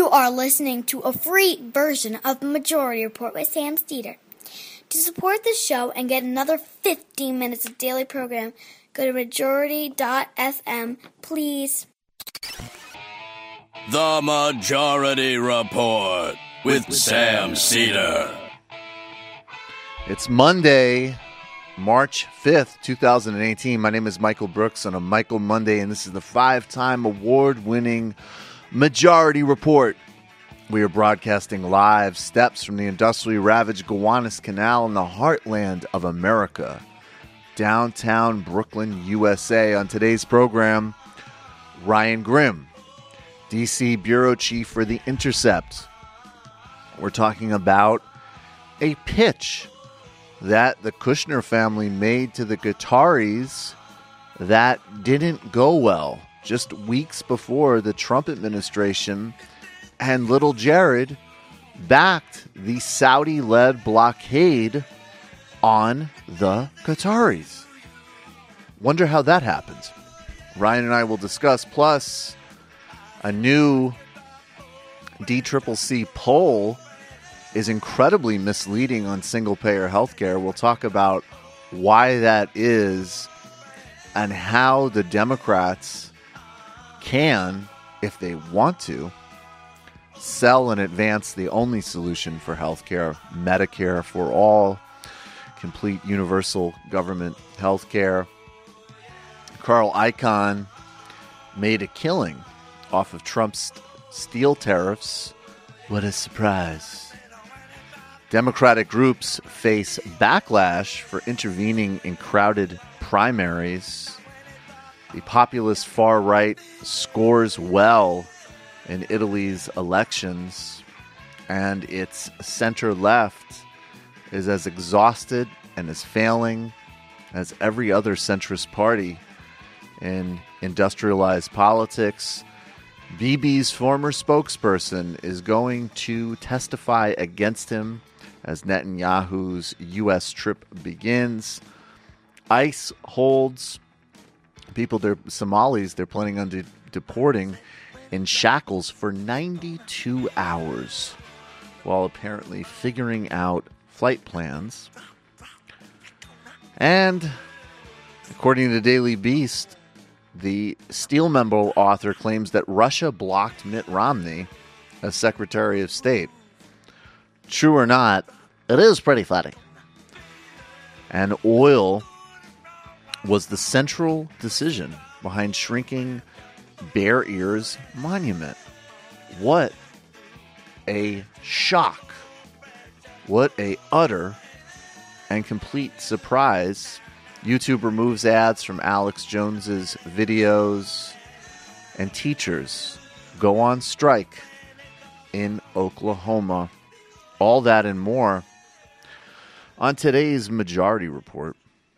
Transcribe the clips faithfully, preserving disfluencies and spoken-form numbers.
are listening to a free version of Majority Report with Sam Steeder. To support the show and get another fifteen minutes of daily program, go to majority dot f m, please. The Majority Report with, with Sam Steeder. It's Monday, March fifth, twenty eighteen. My name is Michael Brooks on a Michael Monday, and this is the five-time award-winning Majority Report. We are broadcasting live steps from the industrially ravaged Gowanus Canal in the heartland of America, downtown Brooklyn, U S A. On today's program, Ryan Grim, D C Bureau Chief for The Intercept. We're talking about a pitch that the Kushner family made to the Qataris that didn't go well just weeks before the Trump administration and little Jared backed the Saudi-led blockade on the Qataris. Wonder how that happens. Ryan and I will discuss, plus a new D C C C poll is incredibly misleading on single-payer healthcare. We'll talk about why that is and how the Democrats can, if they want to, sell and advance the only solution for healthcare, Medicare for all, complete universal government healthcare. Carl Icahn made a killing off of Trump's steel tariffs. What a surprise. Democratic groups face backlash for intervening in crowded primaries. The populist far right scores well in Italy's elections, and its center-left is as exhausted and as failing as every other centrist party in industrialized politics. Bibi's former spokesperson is going to testify against him as Netanyahu's U S trip begins. ICE holds people, they're Somalis, they're planning on de- deporting in shackles for ninety-two hours while apparently figuring out flight plans. And according to Daily Beast, the Steel Memo author claims that Russia blocked Mitt Romney as Secretary of State. True or not, it is pretty funny. And oil was the central decision behind shrinking Bear Ears Monument. What a shock. What a utter and complete surprise. YouTube removes ads from Alex Jones's videos, and teachers go on strike in Oklahoma. All that and more on today's Majority Report.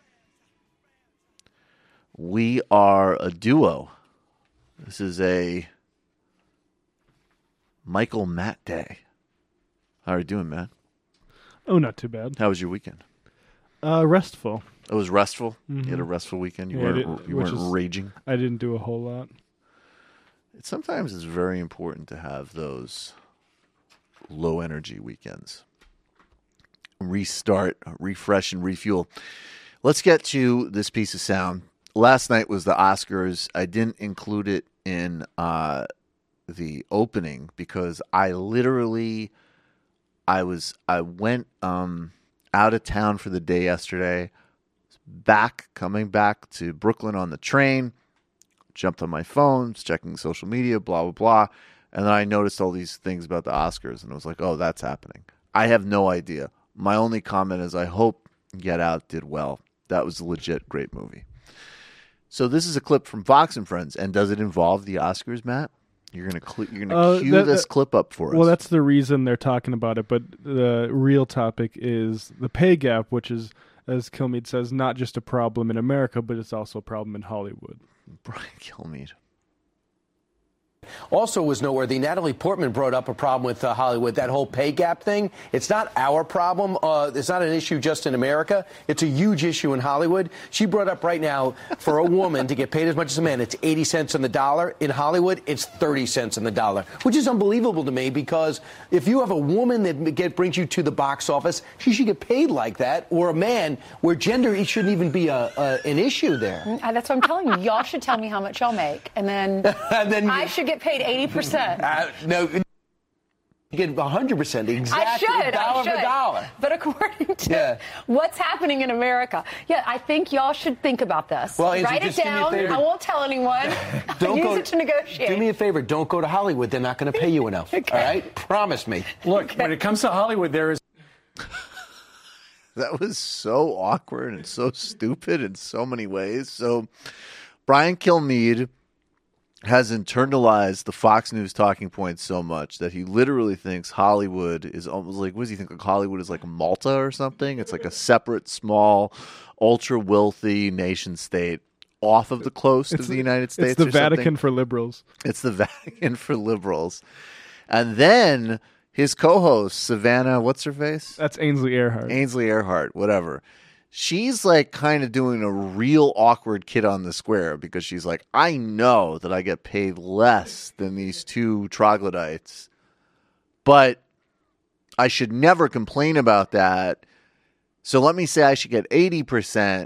We are a duo. This is a Michael Matt day. How are you doing, Matt? Oh, not too bad. How was your weekend? Uh, restful. It was restful? Mm-hmm. You had a restful weekend? You yeah, weren't, did, you weren't is, raging? I didn't do a whole lot. It, sometimes it's very important to have those low-energy weekends. Restart, refresh, and refuel. Let's get to this piece of sound. Last night was the Oscars. I didn't include it in uh, the opening because I literally, I was, I went um, out of town for the day yesterday. Back, coming back to Brooklyn on the train. Jumped on my phone, was checking social media, blah blah blah, and then I noticed all these things about the Oscars, and I was like, "Oh, that's happening." I have no idea. My only comment is, I hope Get Out did well. That was a legit great movie. So this is a clip from Fox and Friends, and does it involve the Oscars, Matt? You're gonna cl- you're gonna uh, cue that, this that, clip up for us. Well, that's the reason they're talking about it, but the real topic is the pay gap, which is, as Kilmeade says, not just a problem in America, but it's also a problem in Hollywood. Brian Kilmeade. Also was noteworthy, Natalie Portman brought up a problem with uh, Hollywood, that whole pay gap thing. It's not our problem. Uh, it's not an issue just in America. It's a huge issue in Hollywood. She brought up right now, for a woman to get paid as much as a man, it's eighty cents on the dollar. In Hollywood, it's thirty cents on the dollar, which is unbelievable to me, because if you have a woman that get, brings you to the box office, she should get paid like that, or a man, where gender it shouldn't even be a, a, an issue there. Uh, That's what I'm telling you. Y'all should tell me how much y'all make, and then, and then I should get paid eighty percent. Uh, no, you get one hundred percent, exactly. I should, dollar I should. for dollar. But according to Yeah. what's happening in America, yeah, I think y'all should think about this. Well, Angie, write it just do me a down. favor. I won't tell anyone. Don't Use go- it to negotiate. Do me a favor. Don't go to Hollywood. They're not going to pay you enough. Okay. All right? Promise me. Look, when it comes to Hollywood, there is. That was so awkward and so stupid in so many ways. So Brian Kilmeade has internalized the Fox News talking points so much that he literally thinks Hollywood is almost like, what does he think? Like Hollywood is like Malta or something? It's like a separate, small, ultra wealthy nation state off of the coast It's of the the- United States. It's the or something. Vatican for liberals. It's the Vatican for liberals. And then his co-host, Savannah, what's her face? That's Ainsley Earhart. Ainsley Earhart, whatever. She's like kind of doing a real awkward kid on the square, because she's like, I know that I get paid less than these two troglodytes, but I should never complain about that. So let me say I should get eighty percent.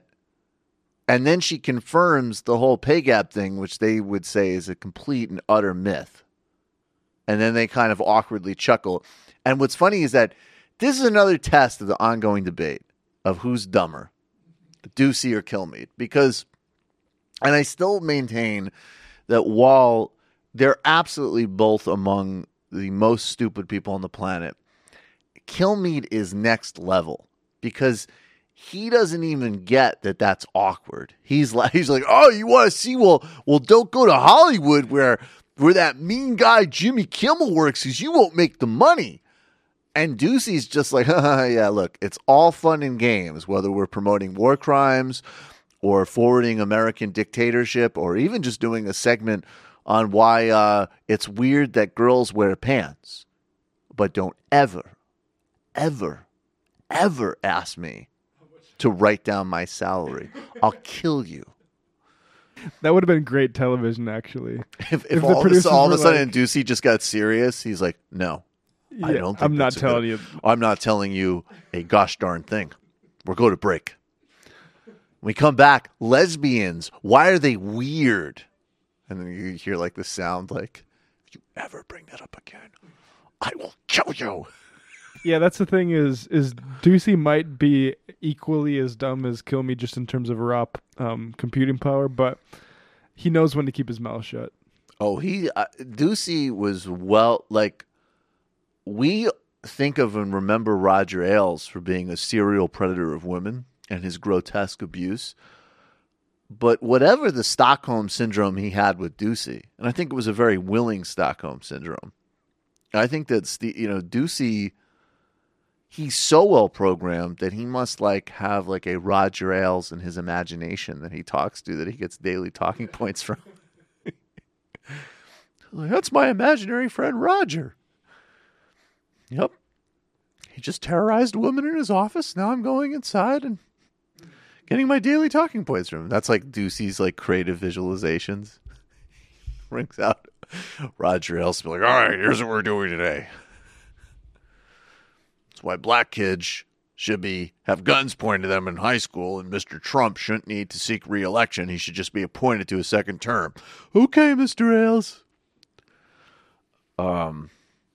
And then she confirms the whole pay gap thing, which they would say is a complete and utter myth. And then they kind of awkwardly chuckle. And what's funny is that this is another test of the ongoing debate of who's dumber, Ducey or Kilmeade. Because, and I still maintain that while they're absolutely both among the most stupid people on the planet, Kilmeade is next level, because he doesn't even get that that's awkward. He's like, he's like, oh, you want to see? Well, well, don't go to Hollywood where where that mean guy Jimmy Kimmel works, because you won't make the money. And Ducey's just like, yeah, look, it's all fun and games, whether we're promoting war crimes or forwarding American dictatorship, or even just doing a segment on why uh, it's weird that girls wear pants. But don't ever, ever, ever ask me to write down my salary. I'll kill you. That would have been great television, actually. If, if, If the all, of a, producers all of a were sudden like- Ducey just got serious, he's like, no. I Yeah, don't think I'm not that's a telling good- you. I'm not telling you a gosh darn thing. We're going to break. When we come back, lesbians, why are they weird? And then you hear like the sound like, if you ever bring that up again, I will kill you. Yeah, that's the thing is is Ducey might be equally as dumb as Kilmeade just in terms of raw um, computing power, but he knows when to keep his mouth shut. Oh, he, uh, Ducey was well, like, we think of and remember Roger Ailes for being a serial predator of women and his grotesque abuse. But whatever the Stockholm syndrome he had with Ducey, and I think it was a very willing Stockholm syndrome. I think that, Ste- you know, Ducey, he's so well programmed that he must like have like a Roger Ailes in his imagination that he talks to, that he gets daily talking points from. Like, that's my imaginary friend Roger. Yep. He just terrorized a woman in his office. Now I'm going inside and getting my daily talking points from him. That's like Ducey's like creative visualizations. Rings out Roger Ailes be like, all right, here's what we're doing today. That's why black kids should be have guns pointed at them in high school, and Mister Trump shouldn't need to seek re-election. He should just be appointed to a second term. Okay, Mister Ailes. Um,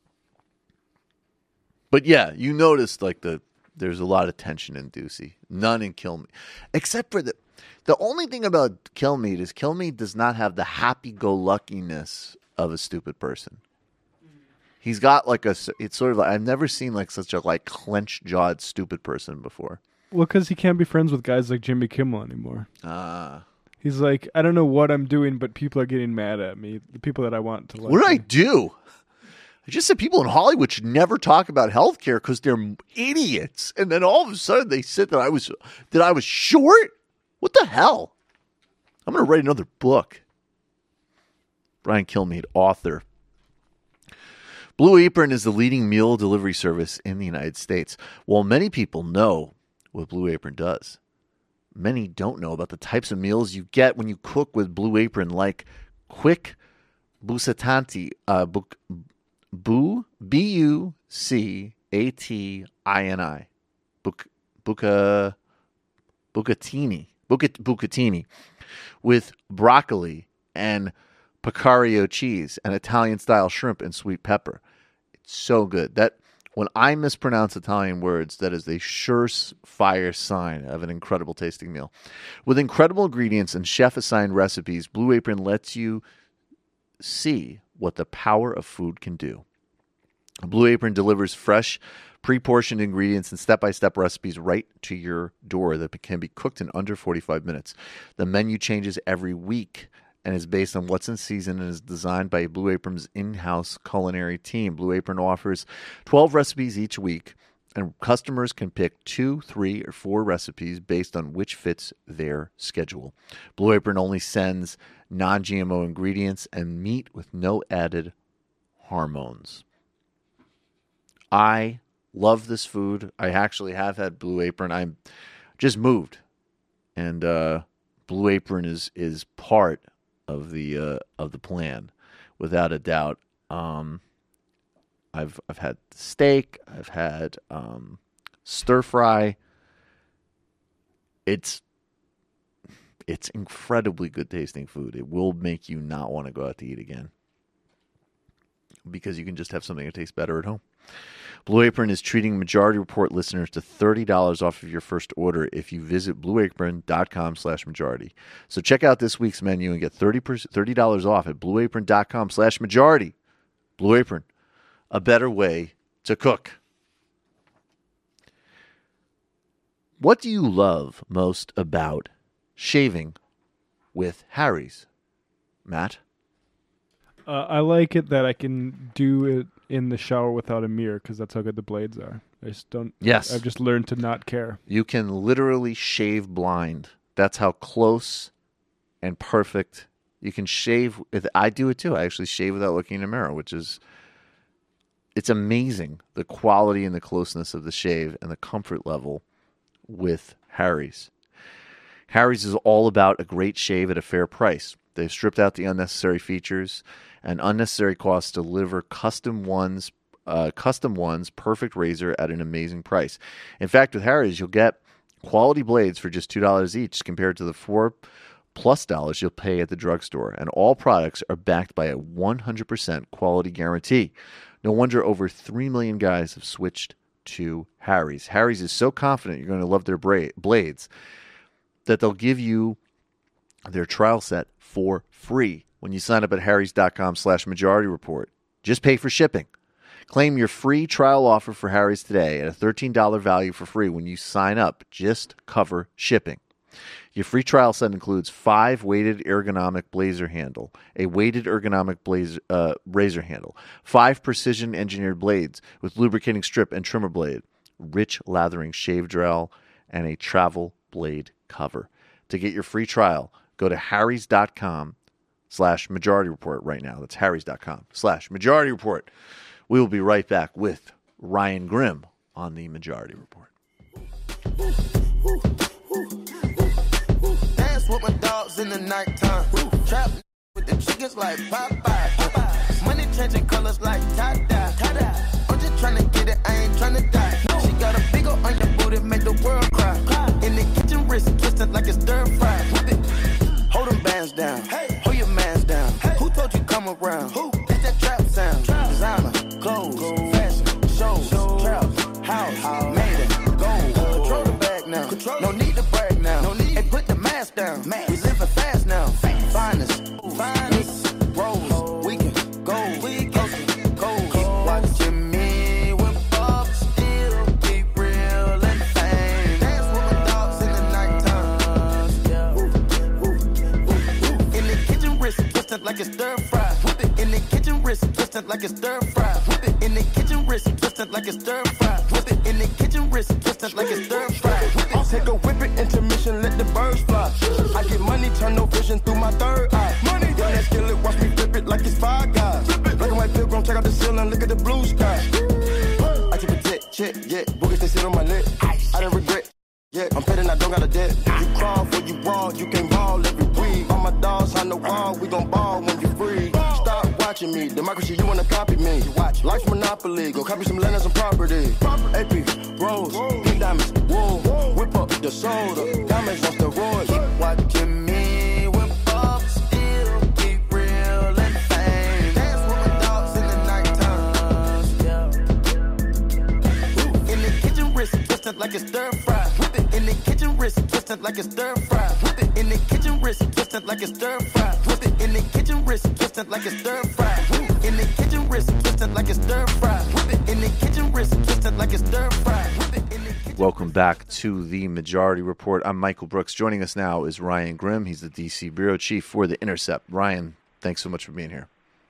but yeah, you noticed like the there's a lot of tension in Ducey. None in Kilmeade, except for the the only thing about Kilmeade is Kilmeade does not have the happy-go-luckiness of a stupid person. He's got like a it's sort of like, I've never seen like such a like clenched jawed stupid person before. Well, because he can't be friends with guys like Jimmy Kimmel anymore. Ah. He's like, I don't know what I'm doing, but people are getting mad at me. The people that I want to like. What did I me. do? I just said people in Hollywood should never talk about healthcare because they're idiots. And then all of a sudden they said that I was that I was short. What the hell? I'm going to write another book. Brian Kilmeade, author. Blue Apron is the leading meal delivery service in the United States. While many people know what Blue Apron does, many don't know about the types of meals you get when you cook with Blue Apron, like quick bucatanti, uh, bu, bu, B U C A T I N I, buc, buca, bucatini, bucat, bucatini, with broccoli and picario cheese and Italian-style shrimp and sweet pepper. It's so good. That when I mispronounce Italian words, that is a surefire sign of an incredible tasting meal. With incredible ingredients and chef-assigned recipes, Blue Apron lets you see what the power of food can do. Blue Apron delivers fresh, pre-portioned ingredients and step-by-step recipes right to your door that can be cooked in under forty-five minutes. The menu changes every week and is based on what's in season and is designed by Blue Apron's in-house culinary team. Blue Apron offers twelve recipes each week, and customers can pick two, three, or four recipes based on which fits their schedule. Blue Apron only sends non-G M O ingredients and meat with no added hormones. I love this food. I actually have had Blue Apron. I'm just moved, and uh, Blue Apron is is part of the uh, of the plan, without a doubt. Um, I've I've had steak. I've had um, stir fry. It's it's incredibly good tasting food. It will make you not want to go out to eat again, because you can just have something that tastes better at home. Blue Apron is treating Majority Report listeners to thirty dollars off of your first order if you visit blueapron.com slash majority. So check out this week's menu and get thirty dollars off at blueapron.com slash majority. Blue Apron, a better way to cook. What do you love most about shaving with Harry's, Matt? Uh, I like it that I can do it in the shower without a mirror, because that's how good the blades are. I just don't. Yes. I've just learned to not care. You can literally shave blind. That's how close and perfect you can shave. With, I do it too. I actually shave without looking in a mirror, which is, it's amazing, the quality and the closeness of the shave and the comfort level with Harry's. Harry's is all about a great shave at a fair price. They've stripped out the unnecessary features and unnecessary costs to deliver custom ones, uh, custom ones, perfect razor at an amazing price. In fact, with Harry's, you'll get quality blades for just two dollars each, compared to the four plus dollars you'll pay at the drugstore. And all products are backed by a one hundred percent quality guarantee. No wonder over three million guys have switched to Harry's. Harry's is so confident you're going to love their bra- blades that they'll give you their trial set for free when you sign up at harrys.com slash majority report. Just pay for shipping. Claim your free trial offer for Harry's today at a thirteen dollars value for free when you sign up. Just cover shipping. Your free trial set includes five weighted ergonomic blazer handle, a weighted ergonomic blazer, uh, razor handle, five precision engineered blades with lubricating strip and trimmer blade, rich lathering shave gel, and a travel blade cover. To get your free trial, go to harrys.com slash majority report right now. That's harrys.com slash majority report. We will be right back with Ryan Grimm on the Majority Report. Dance with my dogs in the nighttime. Trap with the chickens like Popeye. Money changing colors like tie-dye. I'm just trying to get it, I ain't trying to die. She got a big ol' on your booty, make the world cry. In the kitchen, wrist twisted like it's stir fry. Hold them bands down, hold your mans down. Who told you come around? Who? It's that trap sound. Designer, clothes, fashion, shows, trap, house, made it, gold. Control the bag now, no need to brag now. Hey, put the mask down, we living fast now. Finest, finest, rose, we can go, we can go. Keep watching me whip up, still keep real and fame. Dance with my dogs in the nighttime. In the kitchen, wrist twisted like it's stir fry. Whip it in the kitchen, wrist twisted like it's stir fry. Whip it in the kitchen, wrist twisted like it's stir fry. Whip it in the kitchen, wrist twisted like it's stir fry. I'll take a whip it, intermission, let the birds fly. I get money, turn no vision through my third eye. Money, yeah, that skillet, watch me flip it like it's Five Guys. Black and white pilgrim, check out the ceiling, look at the blue sky. I keep a jet, check, yeah, boogers they sit on my lip. I don't regret, yeah, I'm petting, I don't got a debt. You crawl for you raw, you can ball every week. All my dogs on the wall, we gon' ball when you free. Stop watching me, democracy, you wanna copy me. You watch Life's Monopoly, go copy some land and some property. A P, Rose, pink diamonds, wool, whip up the soda, diamonds on steroids. Keep watching me, whip up, still keep real and fame. Dance with my dogs in the nighttime. In the kitchen, wrist twisted like it's stir fry. Whip it in the kitchen, wrist twisted like it's stir fry. Whip it in the kitchen, wrist twisted like it's stir fry. Whip it in the kitchen, wrist twisted like it's stir fry. Whip it in the kitchen, wrist twisted like it's stir fry. Whip it in the kitchen, wrist twisted like it's stir fry. Welcome back to the Majority Report. I'm Michael Brooks. Joining us now is Ryan Grim. He's the D C bureau chief for The Intercept. Ryan, thanks so much for being here.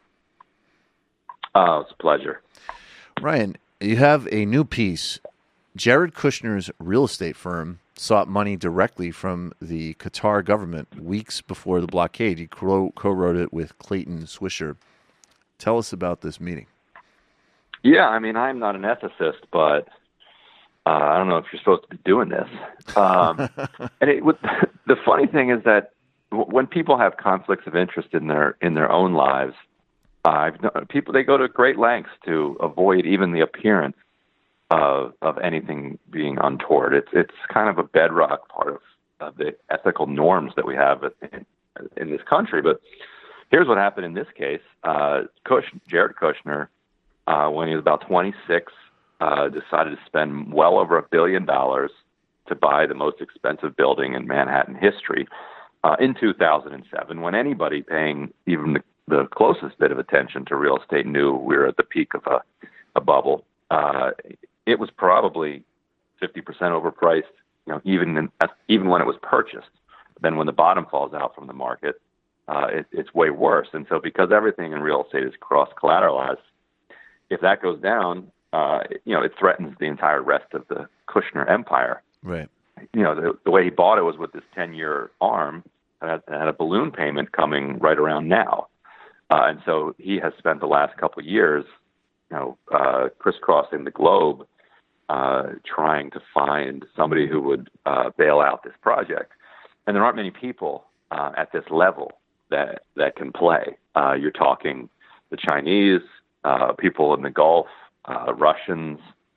Oh, it's a pleasure. Ryan, you have a new piece. Jared Kushner's real estate firm sought money directly from the Qatar government weeks before the blockade. He co- co-wrote it with Clayton Swisher. Tell us about this meeting. Yeah, I mean, I'm not an ethicist, but uh, I don't know if you're supposed to be doing this. Um, and it, with, the funny thing is that w- when people have conflicts of interest in their in their own lives, uh, I've known, people they go to great lengths to avoid even the appearance of of anything being untoward. It's it's kind of a bedrock part of, of the ethical norms that we have in, in this country. But here's what happened in this case: uh, Kush, Jared Kushner, uh, when he was about twenty-six, uh, decided to spend well over a billion dollars to buy the most expensive building in Manhattan history uh, in two thousand seven. When anybody paying even the, the closest bit of attention to real estate knew we were at the peak of a, a bubble. Uh, it was probably fifty percent overpriced, you know, even in, even when it was purchased. Then when the bottom falls out from the market, uh, it, it's way worse. And so because everything in real estate is cross-collateralized, if that goes down, uh, you know, it threatens the entire rest of the Kushner empire. Right. You know, the, the way he bought it was with this ten-year arm and had, had a balloon payment coming right around now. Uh, and so he has spent the last couple of years, you know, uh, crisscrossing the globe, uh, trying to find somebody who would uh, bail out this project. And there aren't many people uh, at this level that that can play. Uh, you're talking the Chinese, uh, people in the Gulf, uh, Russians.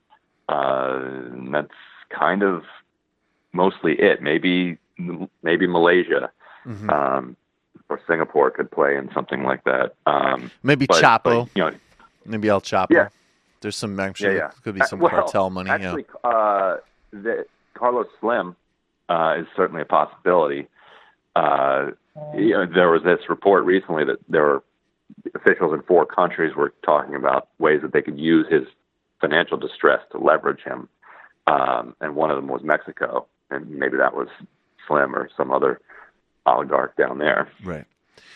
Uh, and that's kind of mostly it. Maybe maybe Malaysia mm-hmm. um, or Singapore could play in something like that. Um, maybe but, Chapo. But, you know, maybe El Chapo. Yeah. There's some actually yeah, yeah. could be some well, cartel money. Actually, yeah. uh, the, Carlos Slim uh, is certainly a possibility. Uh, you know, there was this report recently that there were officials in four countries were talking about ways that they could use his financial distress to leverage him, um, and one of them was Mexico, and maybe that was Slim or some other oligarch down there. Right.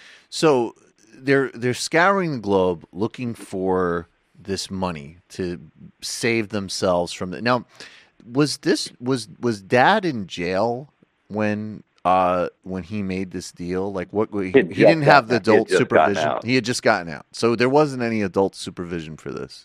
So they're they're scouring the globe looking for this money to save themselves from it. Now, was this was was Dad in jail when uh, when he made this deal? Like, what he, he didn't have the adult he supervision. He had just gotten out, so there wasn't any adult supervision for this.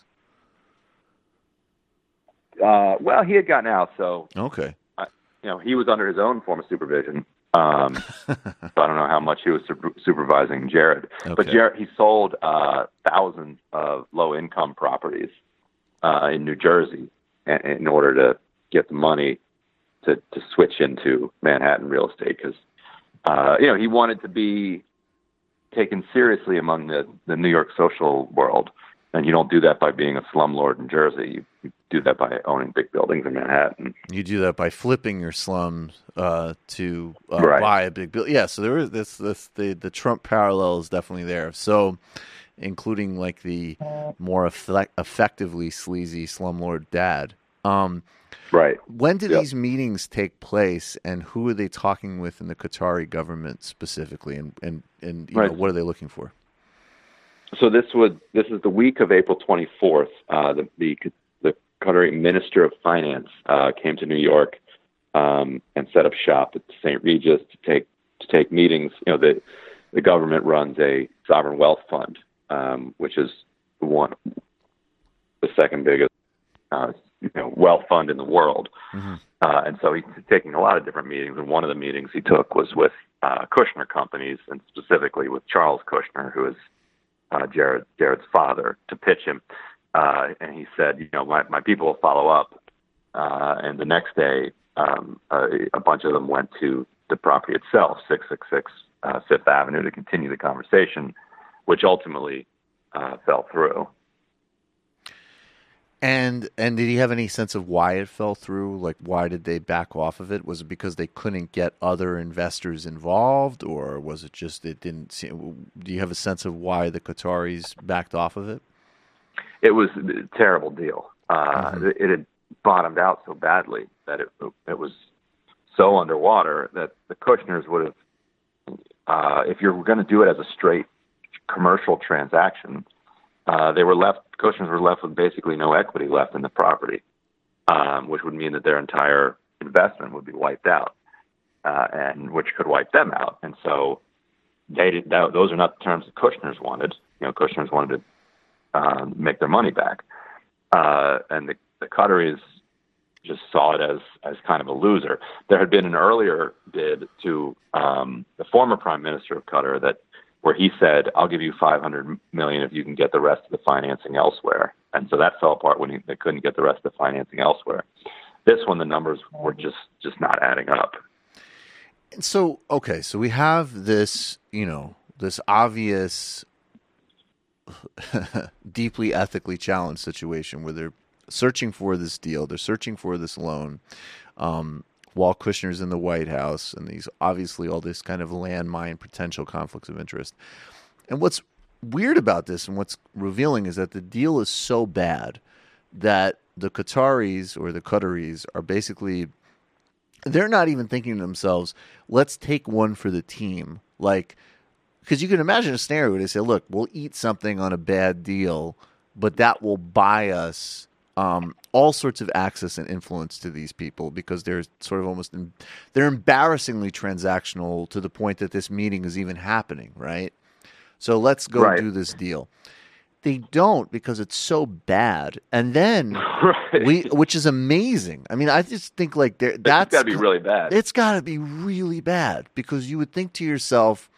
Uh, well, he had gotten out, so okay. Uh, you know, he was under his own form of supervision. Um, so I don't know how much he was super- supervising Jared, okay. but Jared he sold uh, thousands of low-income properties uh, in New Jersey in, in order to get the money to, to switch into Manhattan real estate because uh, you know he wanted to be taken seriously among the, the New York social world, and you don't do that by being a slumlord in Jersey. You, you do that by owning big buildings in Manhattan. You do that by flipping your slums uh, to uh, right. buy a big building. Yeah, so there is this, this the the Trump parallel is definitely there. So, including like the more effect- effectively sleazy slumlord dad. Um, right. When did yep. these meetings take place, and who are they talking with in the Qatari government specifically, and and and you right. know, what are they looking for? So this would this is the week of April twenty-fourth. Uh, the the the Qatari Minister of Finance uh, came to New York um, and set up shop at Saint Regis to take to take meetings. You know, the the government runs a sovereign wealth fund, um, which is one the second biggest uh, you know, wealth fund in the world. Mm-hmm. Uh, and so he's taking a lot of different meetings, and one of the meetings he took was with uh, Kushner companies, and specifically with Charles Kushner, who is uh, Jared Jared's father, to pitch him. Uh, and he said, you know, my, my people will follow up. Uh, and the next day, um, a, a bunch of them went to the property itself, six six six uh, Fifth Avenue, to continue the conversation, which ultimately uh, fell through. And and did he have any sense of why it fell through? Like, why did they back off of it? Was it because they couldn't get other investors involved, or was it just it didn't seem? Do you have a sense of why the Qataris backed off of it? It was a terrible deal. Uh, mm-hmm. it, it had bottomed out so badly that it it was so underwater that the Kushners would have, uh, if you're going to do it as a straight commercial transaction, uh, they were left. Kushners were left with basically no equity left in the property, um, which would mean that their entire investment would be wiped out, uh, and which could wipe them out. And so they did, that, those are not the terms that Kushners wanted. You know, Kushners wanted to uh, make their money back, uh, and the, the Qataris just saw it as as kind of a loser. There had been an earlier bid to um, the former Prime Minister of Qatar that. Where he said, "I'll give you five hundred million if you can get the rest of the financing elsewhere." And so that fell apart when he, they couldn't get the rest of the financing elsewhere. This one, the numbers were just, just not adding up. And so, okay, so we have this, you know, this obvious, deeply ethically challenged situation where they're searching for this deal, they're searching for this loan. Um, while Kushner's in the White House, and these obviously all this kind of landmine potential conflicts of interest. And what's weird about this and what's revealing is that the deal is so bad that the Qataris or the Qataris are basically, they're not even thinking to themselves, let's take one for the team. Like, because you can imagine a scenario where they say, look, we'll eat something on a bad deal, but that will buy us Um, all sorts of access and influence to these people because they're sort of almost in, they're embarrassingly transactional to the point that this meeting is even happening, right? So let's go right. do this deal. They don't because it's so bad, and then right. we, which is amazing. I mean, I just think like there, that's got to be really bad. It's got to be really bad because you would think to yourself,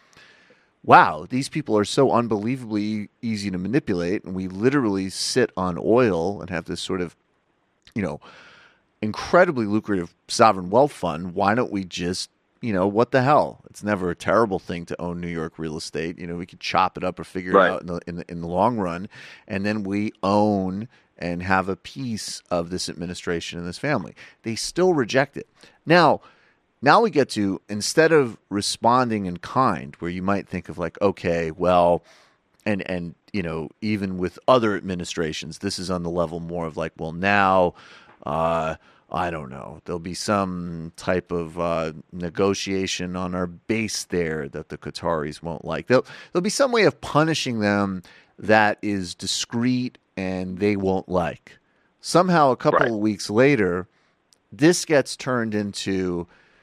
wow, these people are so unbelievably easy to manipulate, and we literally sit on oil and have this sort of, you know, incredibly lucrative sovereign wealth fund. Why don't we just, you know, what the hell? It's never a terrible thing to own New York real estate. You know, we could chop it up or figure right. it out in the, in the in the long run, and then we own and have a piece of this administration and this family. They still reject it. Now, Now we get to, instead of responding in kind, where you might think of like, okay, well, and, and you know, even with other administrations, this is on the level more of like, well, now, uh, I don't know, there'll be some type of uh, negotiation on our base there that the Qataris won't like. There'll, there'll be some way of punishing them that is discreet and they won't like. Somehow a couple right. of weeks later, this gets turned into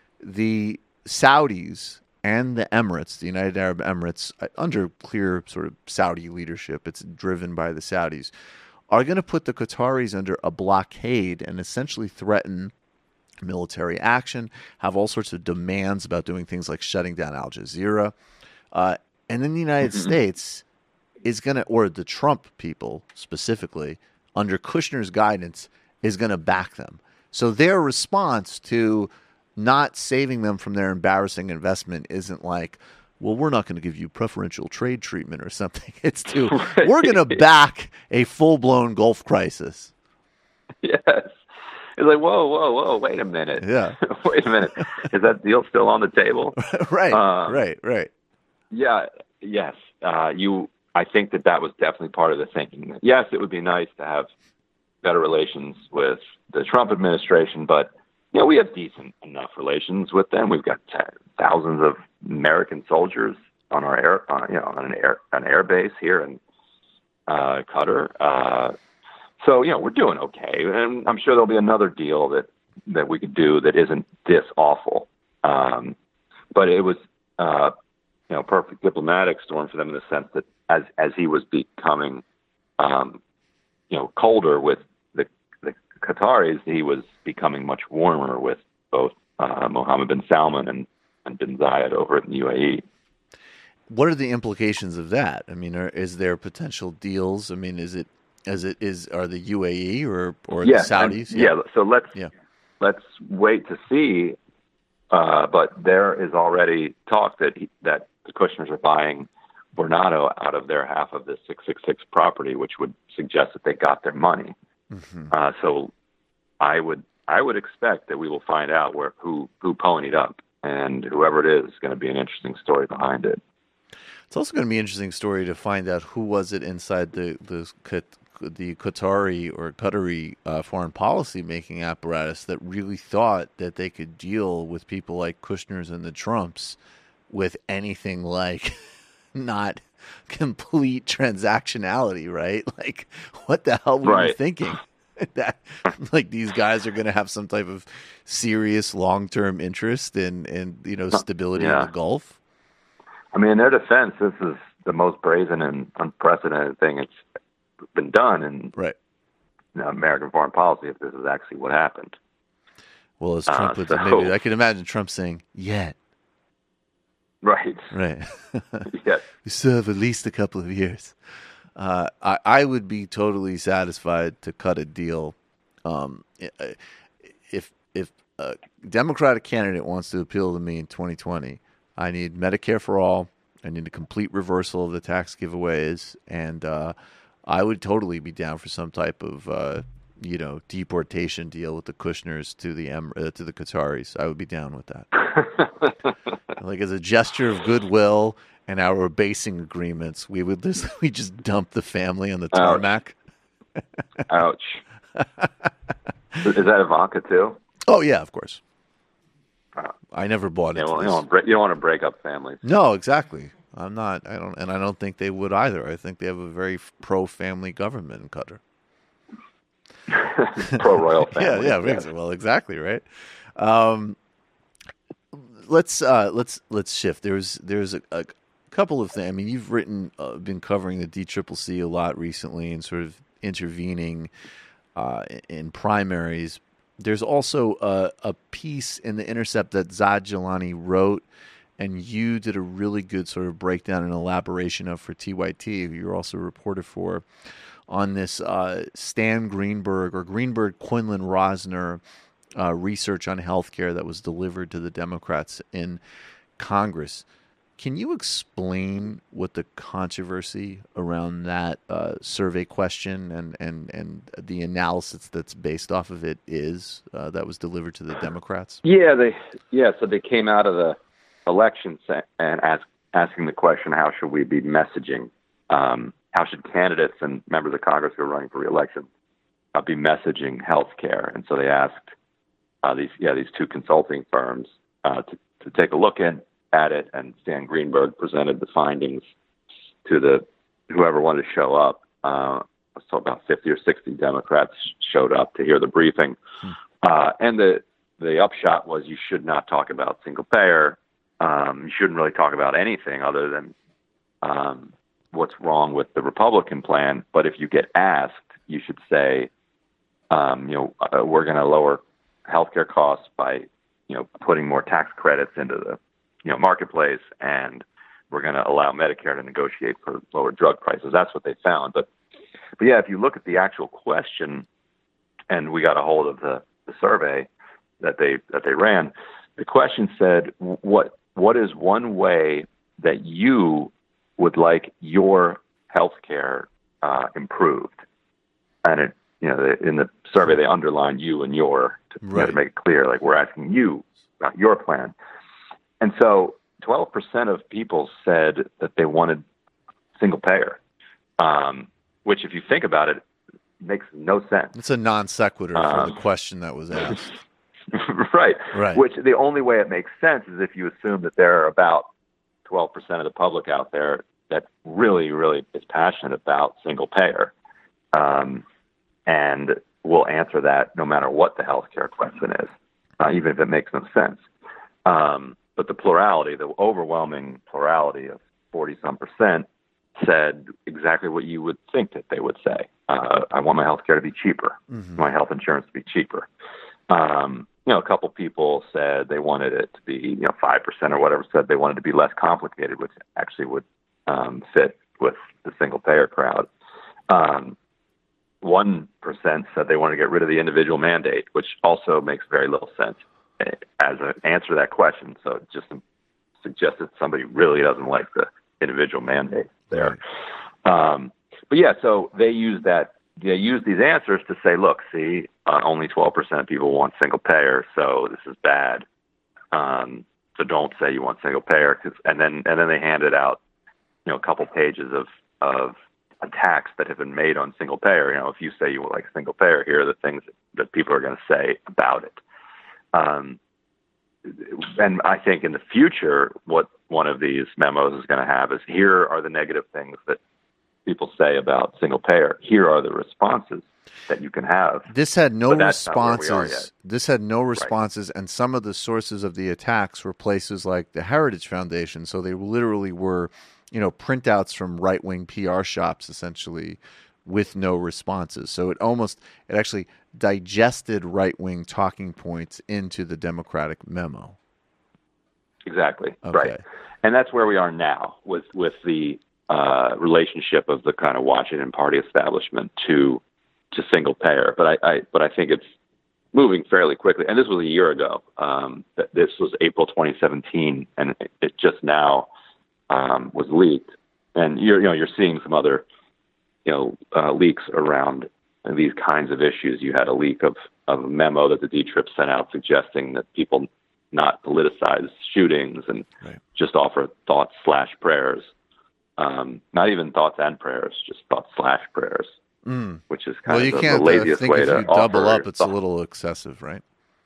the Saudis and the Emirates, the United Arab Emirates, under clear sort of Saudi leadership, it's driven by the Saudis, are going to put the Qataris under a blockade and essentially threaten military action, have all sorts of demands about doing things like shutting down Al Jazeera. Uh, and then the United mm-hmm. States is going to, or the Trump people specifically, under Kushner's guidance, is going to back them. So their response to not saving them from their embarrassing investment isn't like, well, we're not going to give you preferential trade treatment or something. It's to, right. we're going to back a full-blown Gulf crisis. Yes. It's like, whoa, whoa, whoa, wait a minute. Yeah. Wait a minute. Is that deal still on the table? right, um, right, right. Yeah, yes. Uh, you. I think that that was definitely part of the thinking. Yes, it would be nice to have better relations with the Trump administration, but you know, we have decent enough relations with them. We've got t- thousands of American soldiers on our air, uh, you know, on an air an air base here in uh, Qatar. Uh, so you know, we're doing okay, and I'm sure there'll be another deal that that we could do that isn't this awful. Um, but it was uh, you know, perfect diplomatic storm for them in the sense that as as he was becoming, um, you know, colder with the the Qataris, he was becoming much warmer with both uh, Mohammed bin Salman and, and bin Zayed over in the U A E. What are the implications of that? I mean, are, is there potential deals? I mean, is it as it is? Are the U A E or or yeah, the Saudis? And, yeah. yeah. So let's yeah. let's wait to see. Uh, but there is already talk that he, that the Kushners are buying Vornado out of their half of the six six six property, which would suggest that they got their money. Mm-hmm. Uh, so I would I would expect that we will find out where who who ponied up, and whoever it is is going to be an interesting story behind it. It's also going to be an interesting story to find out who was it inside the the the Qatari or Qatari uh, foreign policy making apparatus that really thought that they could deal with people like Kushner's and the Trumps with anything like not complete transactionality, right? Like, what the hell were right. you thinking? That like these guys are going to have some type of serious long-term interest in, in you know, stability yeah. in the Gulf? I mean, in their defense, this is the most brazen and unprecedented thing it's been done in right. you know, American foreign policy, if this is actually what happened. Well, as Trump uh, puts so, it, maybe I can imagine Trump saying, "Yet." Right. Right. Yes. We serve at least a couple of years. Uh, I, I would be totally satisfied to cut a deal. Um, if if a Democratic candidate wants to appeal to me in twenty twenty, I need Medicare for all. I need a complete reversal of the tax giveaways, and uh, I would totally be down for some type of uh, you know deportation deal with the Kushners to the em- uh, to the Qataris. I would be down with that. Like as a gesture of goodwill and our basing agreements, we would just we just dump the family on the tarmac. Ouch. Is that Ivanka too? Oh yeah, of course. Uh, I never bought yeah, into well, this. You don't, break, you don't want to break up families. No, exactly. I'm not. I don't, and I don't think they would either. I think they have a very pro-family government in Qatar. Pro-royal family. yeah, yeah, yeah. Well, exactly right. Um, let's uh, let's let's shift. There's there's a, a couple of things. I mean, you've written, uh, been covering the D C C C a lot recently, and sort of intervening uh, in primaries. There's also a, a piece in The Intercept that Zaid Jilani wrote, and you did a really good sort of breakdown and elaboration of for T Y T, who you're also a reporter for, on this uh, Stan Greenberg or Greenberg-Quinlan Rosner uh, research on healthcare that was delivered to the Democrats in Congress. Can you explain what the controversy around that uh, survey question and, and, and the analysis that's based off of it is uh, that was delivered to the Democrats? Yeah, they yeah. So they came out of the elections and ask, asking the question, how should we be messaging? Um, how should candidates and members of Congress who are running for re-election uh, be messaging health care? And so they asked uh, these yeah these two consulting firms uh, to, to take a look in. at it, and Stan Greenberg presented the findings to the whoever wanted to show up. Uh, so about fifty or sixty Democrats showed up to hear the briefing. Hmm. Uh, and the the upshot was you should not talk about single payer. Um, you shouldn't really talk about anything other than um, what's wrong with the Republican plan. But if you get asked, you should say, um, you know, uh, we're going to lower healthcare costs by, you know, putting more tax credits into the you know, marketplace, and we're going to allow Medicare to negotiate for lower drug prices. That's what they found. But, but yeah, if you look at the actual question, and we got a hold of the, the survey that they that they ran, the question said, what what is one way that you would like your healthcare uh, improved? And it, you know, they, in the survey they underlined you and your to, right. you know, to make it clear, like we're asking you about your plan. And so twelve percent of people said that they wanted single payer, um, which if you think about it, makes no sense. It's a non sequitur um, for the question that was asked. right. Right. Which the only way it makes sense is if you assume that there are about twelve percent of the public out there that really, really is passionate about single payer. Um, and will answer that no matter what the healthcare question is, uh, even if it makes no sense. Um, but the plurality, the overwhelming plurality of forty some percent, said exactly what you would think that they would say. Uh, I want my health care to be cheaper, mm-hmm. my health insurance to be cheaper. Um, you know, a couple people said they wanted it to be, you know, five percent or whatever, said they wanted it to be less complicated, which actually would um, fit with the single payer crowd. Um, one percent said they wanted to get rid of the individual mandate, which also makes very little sense as an answer to that question. So it just suggests that somebody really doesn't like the individual mandate there. Um, but yeah, so they use that, they use these answers to say, look, see, uh, only twelve percent of people want single payer, so this is bad. Um, so don't say you want single payer. Cause, and then, and then they handed out, you know, a couple pages of, of attacks that have been made on single payer. You know, if you say you like single payer, here are the things that, that people are going to say about it. Um, and I think in the future, what one of these memos is going to have is, here are the negative things that people say about single payer. Here are the responses that you can have. This had no But that's not where we are responses. yet. This had no responses, right. And some of the sources of the attacks were places like the Heritage Foundation. So they literally were, you know, printouts from right-wing P R shops, essentially, with no responses. So it almost, it actually digested right-wing talking points into the Democratic memo. Exactly. Okay. Right. And that's where we are now with, with the uh, relationship of the kind of Washington party establishment to to single payer. But I, I but I think it's moving fairly quickly. And this was a year ago. Um, this was April twenty seventeen, and it, it just now um, was leaked. And you're you know you're seeing some other you know uh, leaks around these kinds of issues. You had a leak of, of a memo that the D TRIP sent out suggesting that people not politicize shootings and right. just offer thoughts slash prayers. Um, not even thoughts and prayers, just thoughts slash prayers, mm. which is kind well, of the, you can't, the laziest uh, think way if to you double offer up, it's thoughts. a little excessive, right?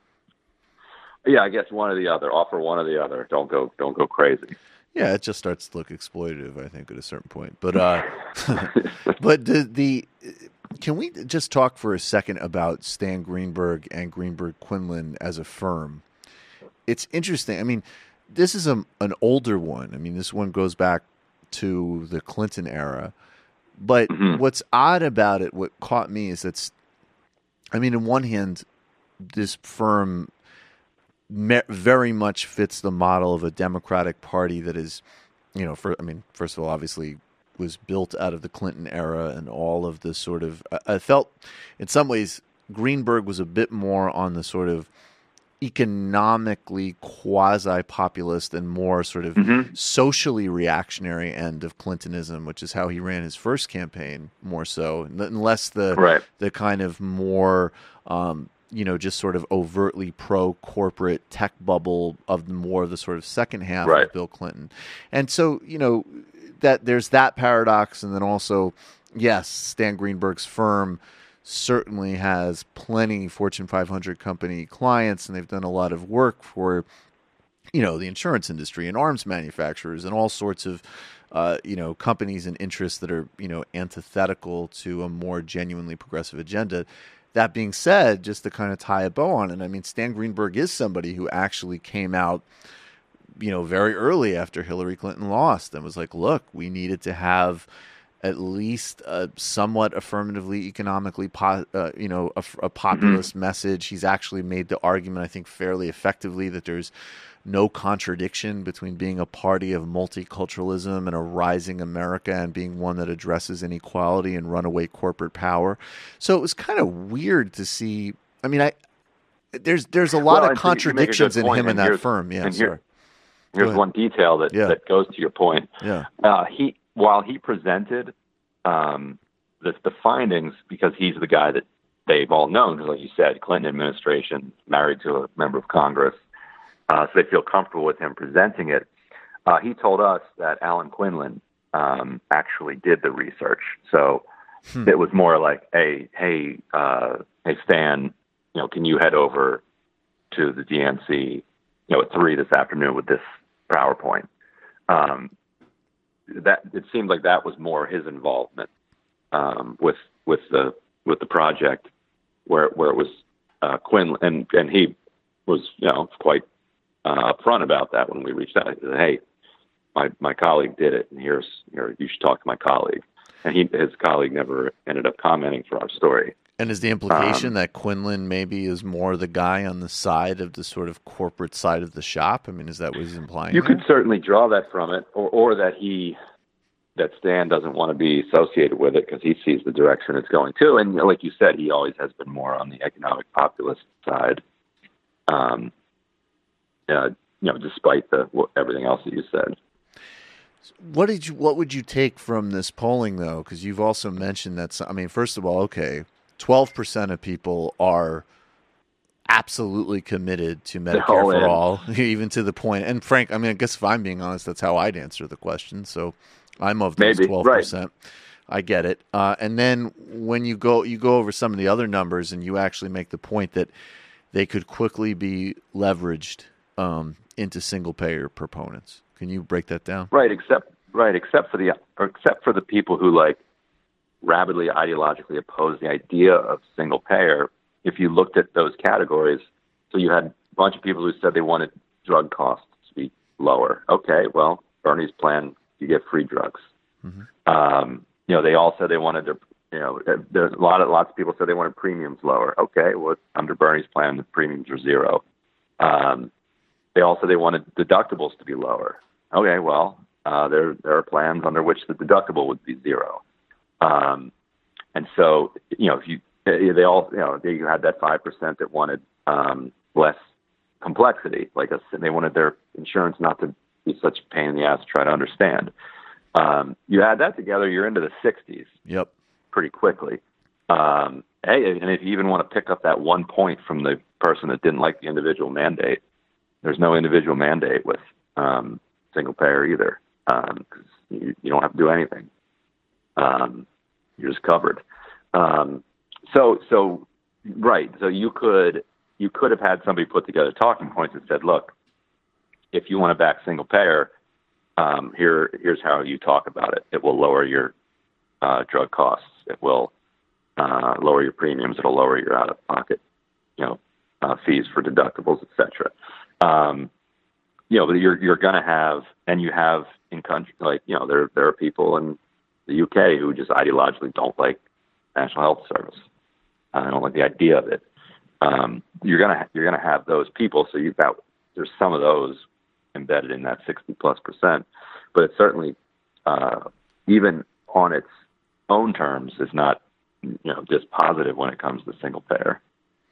Yeah, I guess one or the other. Offer one or the other. Don't go, don't go crazy. Yeah, it just starts to look exploitative, I think, at a certain point. But uh, but the, the can we just talk for a second about Stan Greenberg and Greenberg Quinlan as a firm? It's interesting. I mean, this is a, an older one. I mean, this one goes back to the Clinton era. But mm-hmm. what's odd about it, what caught me is that's, I mean, on one hand, this firm me- very much fits the model of a Democratic Party that is, you know, for I mean, first of all, obviously was built out of the Clinton era and all of the sort of, I, I felt in some ways Greenberg was a bit more on the sort of economically quasi-populist and more sort of mm-hmm. socially reactionary end of Clintonism, which is how he ran his first campaign more so, unless the right. the kind of more, um, you know, just sort of overtly pro-corporate tech bubble of the more of the sort of second half right. of Bill Clinton. And so, you know, that there's that paradox, and then also, yes, Stan Greenberg's firm certainly has plenty Fortune five hundred company clients, and they've done a lot of work for, you know, the insurance industry and arms manufacturers and all sorts of, uh, you know, companies and interests that are, you know, antithetical to a more genuinely progressive agenda. That being said, just to kind of tie a bow on it, I mean, Stan Greenberg is somebody who actually came out, you know, very early after Hillary Clinton lost and was like, look, we needed to have at least a somewhat affirmatively economically, po- uh, you know, a, a populist mm-hmm. message. He's actually made the argument, I think, fairly effectively that there's no contradiction between being a party of multiculturalism and a rising America and being one that addresses inequality and runaway corporate power. So it was kind of weird to see. I mean, I there's there's a lot well, of contradictions in him and, and that firm. Yeah, and sorry. Here, here's one detail that, yeah. that goes to your point. Yeah, uh, he. While he presented um, the, the findings, because he's the guy that they've all known, because like you said, Clinton administration, married to a member of Congress, uh, so they feel comfortable with him presenting it. Uh, he told us that Alan Quinlan um, actually did the research. So hmm. it was more like, hey, hey, uh, hey, Stan, you know, can you head over to the D N C, you know, at three this afternoon with this PowerPoint? Um, that it seemed like that was more his involvement um, with with the with the project, where where it was uh, Quinlan, and and he was you know quite uh, upfront about that when we reached out. He said, "Hey, my my colleague did it, and here's here you should talk to my colleague." And he his colleague never ended up commenting for our story. And is the implication Um, that Quinlan maybe is more the guy on the side of the sort of corporate side of the shop? I mean, is that what he's implying? You there? could certainly draw that from it, or or that he that Stan doesn't want to be associated with it because he sees the direction it's going to. And like you said, he always has been more on the economic populist side. Um, uh, you know, despite the everything else that you said. What did you? What would you take from this polling, though? Because you've also mentioned that. I mean, first of all, okay, twelve percent of people are absolutely committed to Medicare all for in. all, even to the point. And Frank, I mean, I guess if I'm being honest, that's how I'd answer the question. So I'm of those Maybe, twelve right. percent. I get it. Uh, and then when you go, you go over some of the other numbers, and you actually make the point that they could quickly be leveraged um, into single payer proponents. Can you break that down? Right, except right, except for the or except for the people who like rabidly ideologically oppose the idea of single payer. If you looked at those categories, so you had a bunch of people who said they wanted drug costs to be lower. Okay, well, Bernie's plan, you get free drugs. Mm-hmm. Um, you know, they all said they wanted their, you know, there's a lot of lots of people said they wanted premiums lower. Okay, well, under Bernie's plan, the premiums are zero. Um, they also they wanted deductibles to be lower. Okay, well, uh, there there are plans under which the deductible would be zero, um, and so you know if you they all you know they had that five percent that wanted um, less complexity, like a, they wanted their insurance not to be such a pain in the ass to try to understand. Um, you add that together, you're into the sixties. Yep, pretty quickly. Um, hey, and if you even want to pick up that one point from the person that didn't like the individual mandate, there's no individual mandate with. Um, single payer either, because um, you, you don't have to do anything. Um, you're just covered. Um, so, so right. So you could you could have had somebody put together talking points and said, look, if you want to back single payer, um, here here's how you talk about it. It will lower your uh, drug costs. It will uh, lower your premiums. It'll lower your out of pocket, you know, uh, fees for deductibles, et cetera. Um, You know, but you're you're going to have, and you have in country like you know there there are people in the U K who just ideologically don't like National Health Service. I uh, don't like the idea of it. Um, you're gonna you're gonna have those people, so you've got there's some of those embedded in that sixty plus percent, but it's certainly uh, even on its own terms is not you know just positive when it comes to single payer.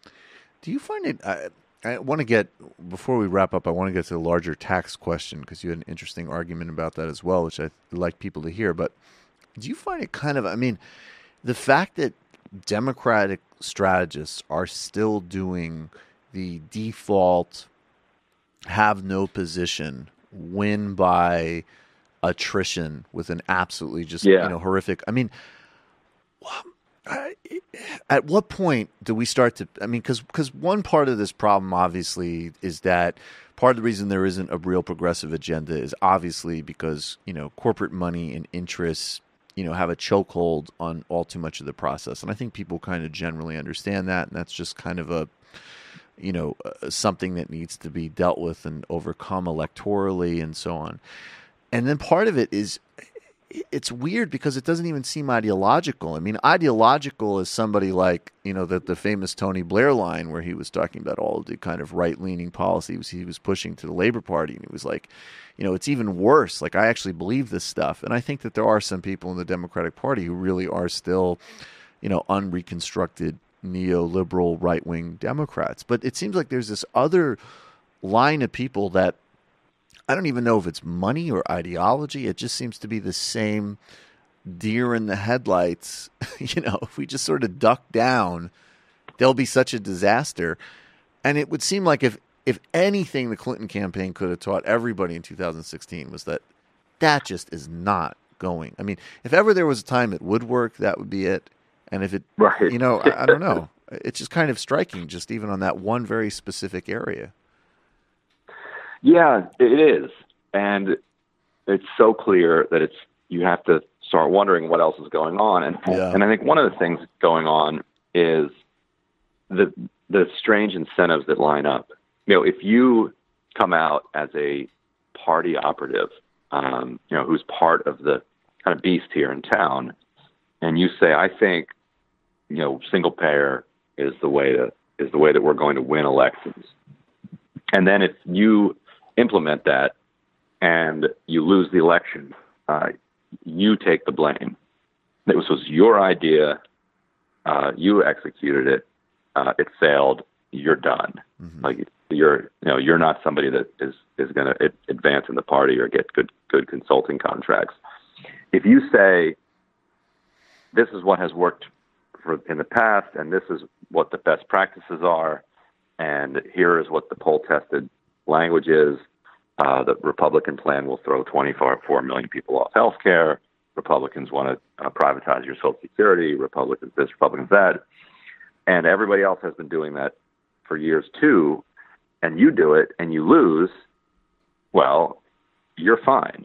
Do you find it? Uh... I want to get, before we wrap up, I want to get to the larger tax question because you had an interesting argument about that as well, which I'd like people to hear. But do you find it kind of, I mean, the fact that Democratic strategists are still doing the default have no position, win by attrition with an absolutely just, yeah. you know, horrific, I mean, at what point do we start to, I mean, because because one part of this problem, obviously, is that part of the reason there isn't a real progressive agenda is obviously because, you know, corporate money and interests, you know, have a chokehold on all too much of the process. And I think people kind of generally understand that. And that's just kind of a, you know, uh, something that needs to be dealt with and overcome electorally and so on. And then part of it is, it's weird because it doesn't even seem ideological. I mean, ideological is somebody like, you know, the, the famous Tony Blair line where he was talking about all of the kind of right-leaning policies he was pushing to the Labor Party. And he was like, you know, it's even worse. Like, I actually believe this stuff. And I think that there are some people in the Democratic Party who really are still, you know, unreconstructed neoliberal right-wing Democrats. But it seems like there's this other line of people that I don't even know if it's money or ideology. It just seems to be the same deer in the headlights. You know, if we just sort of duck down, there'll be such a disaster. And it would seem like if, if anything the Clinton campaign could have taught everybody in two thousand sixteen was that that just is not going. I mean, if ever there was a time it would work, that would be it. And if it, right. you know, I, I don't know. It's just kind of striking, just even on that one very specific area. Yeah, it is. And it's so clear that it's you have to start wondering what else is going on. And yeah. and I think one of the things going on is the the strange incentives that line up. You know, if you come out as a party operative, um, you know, who's part of the kind of beast here in town, and you say, I think, you know, single payer is the way to is the way that we're going to win elections. And then if you implement that and you lose the election, uh, you take the blame. It was, was your idea. Uh, you executed it. Uh, it failed. You're done. Mm-hmm. Like you're, you know, you're not somebody that is, is going to advance in the party or get good, good consulting contracts. If you say, this is what has worked for in the past, and this is what the best practices are, and here is what the poll-tested language is, uh, the Republican plan will throw twenty-four million people off health care. Republicans want to uh, privatize your Social Security. Republicans this, Republicans that. And everybody else has been doing that for years too, and you do it and you lose, well, you're fine.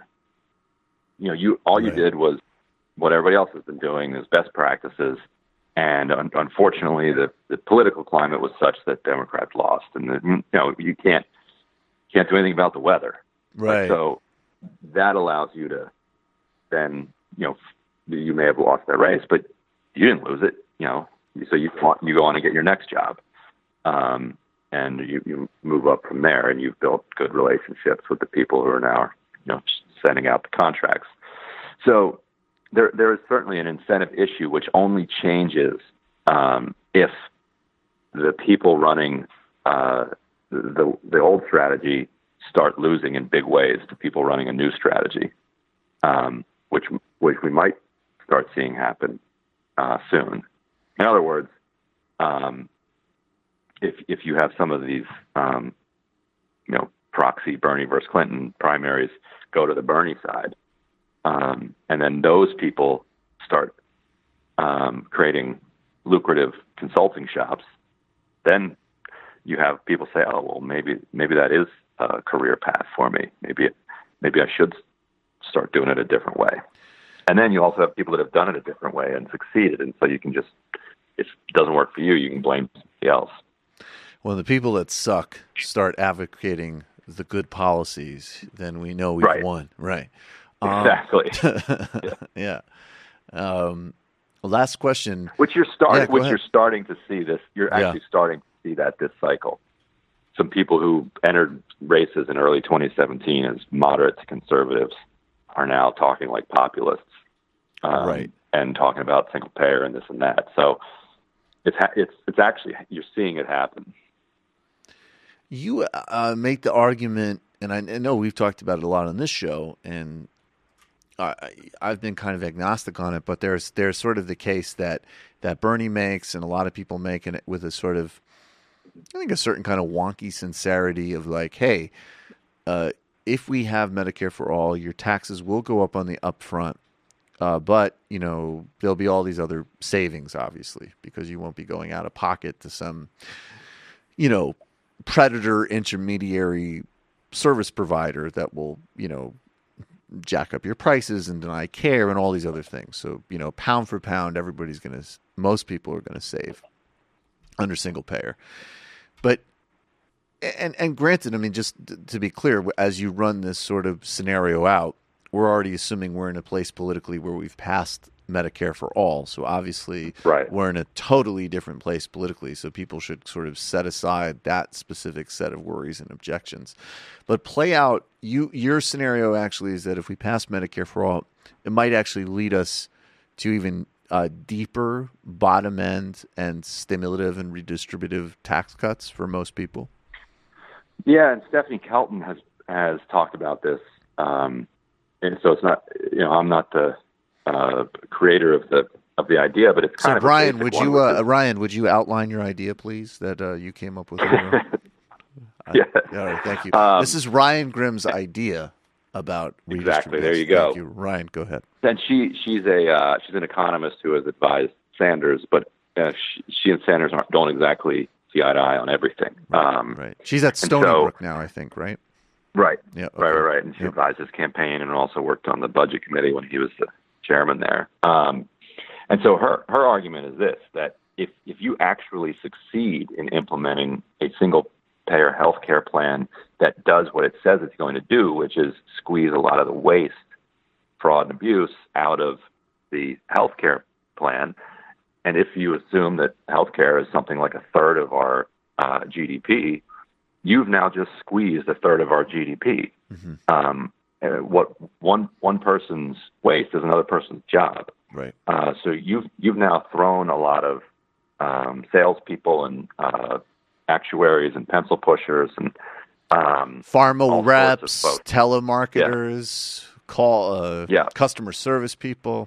You know, you all right. you did was what everybody else has been doing, is best practices. And un- unfortunately, the, the political climate was such that Democrats lost, and the, you know you can't can't do anything about the weather. Right. So that allows you to then, you know, you may have lost that race, but you didn't lose it. You know, so you you go on and get your next job, um, and you, you move up from there, and you've built good relationships with the people who are now, you know, sending out the contracts. So there there is certainly an incentive issue, which only changes um, if the people running uh, the the old strategy start losing in big ways to people running a new strategy, um, which which we might start seeing happen uh, soon. In other words, um, if if you have some of these, um, you know, proxy Bernie versus Clinton primaries go to the Bernie side, um, and then those people start um, creating lucrative consulting shops, then you have people say, "Oh, well, maybe maybe that is a career path for me. Maybe it, maybe I should start doing it a different way." And then you also have people that have done it a different way and succeeded, and so you can just, if it doesn't work for you, you can blame somebody else. When the people that suck start advocating the good policies, then we know we've right. won. Right. Exactly. Um, yeah. yeah. Um, last question. Which you're starting. Yeah, which ahead. you're starting to see this. You're actually yeah. starting to see that this cycle. Some people who entered races in early twenty seventeen as moderate to conservatives are now talking like populists, um, right? And talking about single payer and this and that. So it's ha- it's it's actually, you're seeing it happen. You uh, make the argument, and I, I know we've talked about it a lot on this show, and I, I've been kind of agnostic on it, but there's there's sort of the case that that Bernie makes, and a lot of people make it with a sort of, I think, a certain kind of wonky sincerity of like, hey, uh, if we have Medicare for all, your taxes will go up on the upfront, uh, but, you know, there'll be all these other savings, obviously, because you won't be going out of pocket to some, you know, predator intermediary service provider that will, you know, jack up your prices and deny care and all these other things. So, you know, pound for pound, everybody's going to, most people are going to save under single payer. But, and and granted, I mean, just to be clear, as you run this sort of scenario out, we're already assuming we're in a place politically where we've passed Medicare for all. So obviously right. we're in a totally different place politically. So people should sort of set aside that specific set of worries and objections. But play out, you your scenario actually is that if we pass Medicare for all, it might actually lead us to even Uh, deeper bottom end and stimulative and redistributive tax cuts for most people. Yeah, and Stephanie Kelton has has talked about this, um, and so it's not, you know, I'm not the uh, creator of the of the idea, but it's kind so of Ryan. A would one you, uh, uh, Ryan? Would you outline your idea, please, that uh, you came up with? yeah. I, all right, thank you. Um, this is Ryan Grimm's idea about exactly. There you Thank go. you, Ryan. Go ahead. And she she's a uh, she's an economist who has advised Sanders, but uh, she, she and Sanders aren't, don't exactly see eye to eye on everything. Right. Um, right. She's at Stony so, Brook now, I think. Right. Right. Yeah. Okay. Right. Right. Right. And she yep. advised his campaign and also worked on the budget committee when he was the chairman there. Um, and so her her argument is this: that if if you actually succeed in implementing a single payer health care plan that does what it says it's going to do, which is squeeze a lot of the waste, fraud, and abuse out of the health care plan. And if you assume that healthcare is something like a third of our uh, G D P, you've now just squeezed a third of our G D P. Mm-hmm. Um, uh, what one one person's waste is another person's job. Right. Uh, so you've you've now thrown a lot of um, salespeople and uh, actuaries and pencil pushers and um, pharma reps, telemarketers, yeah. call uh, yeah. customer service people.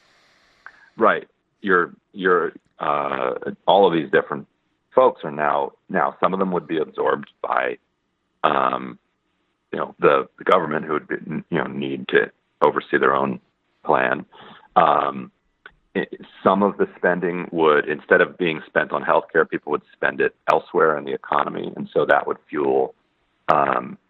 Right. You're you're uh, all of these different folks are now now some of them would be absorbed by um, you know the, the government who would be, you know need to oversee their own plan. Um, it, some of the spending would, instead of being spent on healthcare, people would spend it elsewhere in the economy, and so that would fuel um,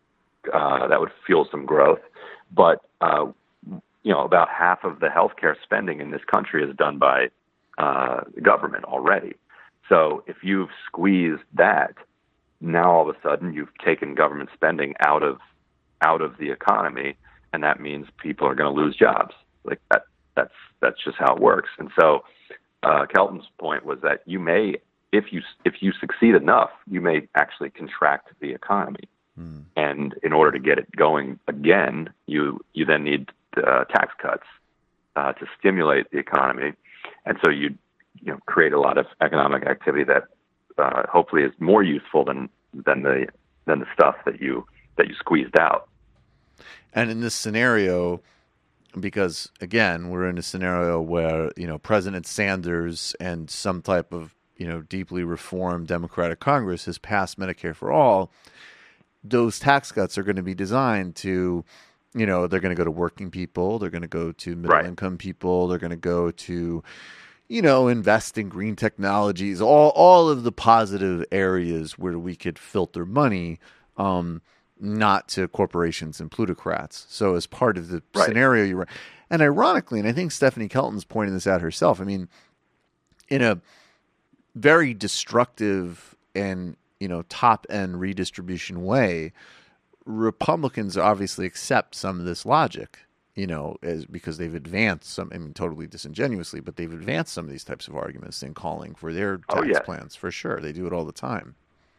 uh, that would fuel some growth. But uh, you know, about half of the healthcare spending in this country is done by uh, the government already. So if you've squeezed that, now all of a sudden you've taken government spending out of out of the economy, and that means people are going to lose jobs. Like that, that's that's just how it works. And so uh, Kelton's point was that you may, if you if you succeed enough, you may actually contract the economy. Mm. And in order to get it going again, you you then need uh, tax cuts uh, to stimulate the economy, and so you you know create a lot of economic activity that uh, hopefully is more useful than than the than the stuff that you that you squeezed out. And in this scenario, because again, we're in a scenario where you know President Sanders and some type of you know deeply reformed Democratic Congress has passed Medicare for All. Those tax cuts are going to be designed to, you know, they're going to go to working people. They're going to go to middle right. income people. They're going to go to, you know, invest in green technologies, all, all of the positive areas where we could filter money, um, not to corporations and plutocrats. So as part of the right. scenario you're right. And ironically, and I think Stephanie Kelton's pointing this out herself, I mean, in a very destructive and you know, top end redistribution way, Republicans obviously accept some of this logic, you know, as because they've advanced some, I mean, totally disingenuously, but they've advanced some of these types of arguments in calling for their tax oh, yes. plans for sure. They do it all the time.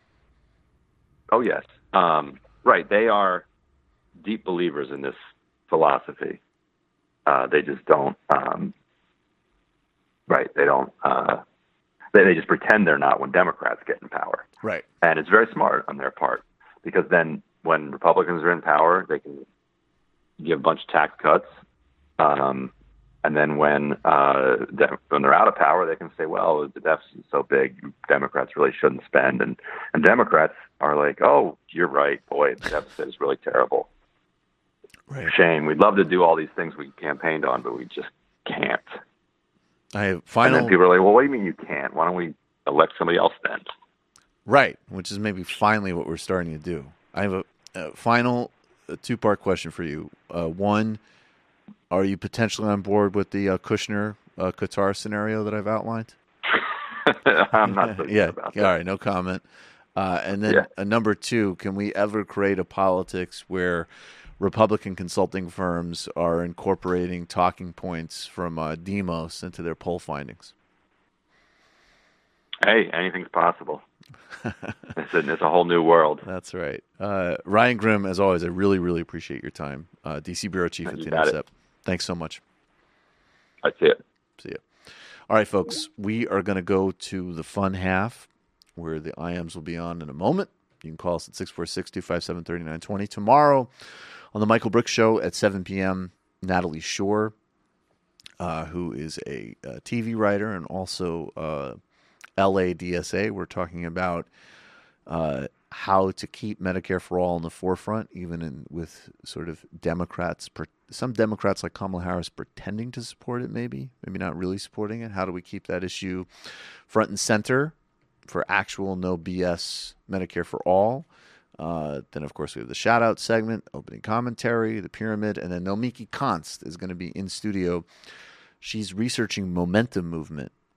Oh, yes. Um, right. They are deep believers in this philosophy. Uh, they just don't, um, right. They don't, uh, They, they just pretend they're not when Democrats get in power. Right. And it's very smart on their part because then when Republicans are in power, they can give a bunch of tax cuts. Um, and then when uh, de- when they're out of power, they can say, well, the deficit is so big, Democrats really shouldn't spend. And, and Democrats are like, oh, you're right. Boy, the deficit is really terrible. Right. Shame. We'd love to do all these things we campaigned on, but we just can't. I have final. And then people are like, well, what do you mean you can't? Why don't we elect somebody else then? Right, which is maybe finally what we're starting to do. I have a, a final a two-part question for you. Uh, one, are you potentially on board with the uh, Kushner uh, Qatar scenario that I've outlined? I'm not so sure yeah. about that. All right, no comment. Uh, and then yeah. uh, number two, can we ever create a politics where Republican consulting firms are incorporating talking points from uh, Demos into their poll findings? Hey, anything's possible. it's, a, it's a whole new world. That's right. Uh, Ryan Grim, as always, I really, really appreciate your time. Uh, D C Bureau Chief at The Intercept. Thanks so much. I see it. See you. All right, folks, we are going to go to the fun half where the I Ms will be on in a moment. You can call us at six four six, two five seven, three nine two zero. Tomorrow on the Michael Brooks Show at seven p.m., Natalie Shore, uh, who is a, a T V writer and also uh, L A D S A. We're talking about uh, how to keep Medicare for All in the forefront, even in, with sort of Democrats, some Democrats like Kamala Harris pretending to support it, maybe, maybe not really supporting it. How do we keep that issue front and center for actual no B S Medicare for All? Uh, then, of course, we have the shout-out segment, opening commentary, the pyramid, and then Nomiki Konst is going to be in studio. She's researching momentum movement